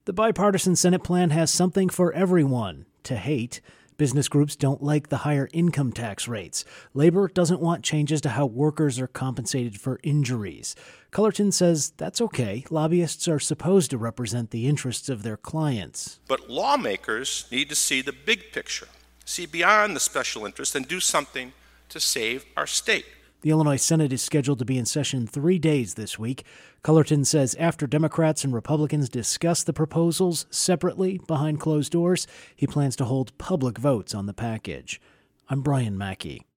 The bipartisan Senate plan has something for everyone to hate. Business groups don't like the higher income tax rates. Labor doesn't want changes to how workers are compensated for injuries. Cullerton says that's okay. Lobbyists are supposed to represent the interests of their clients. But lawmakers need to see the big picture, see beyond the special interest, and do something to save our state. The Illinois Senate is scheduled to be in session 3 days this week. Cullerton says after Democrats and Republicans discuss the proposals separately behind closed doors, he plans to hold public votes on the package. I'm Brian Mackey.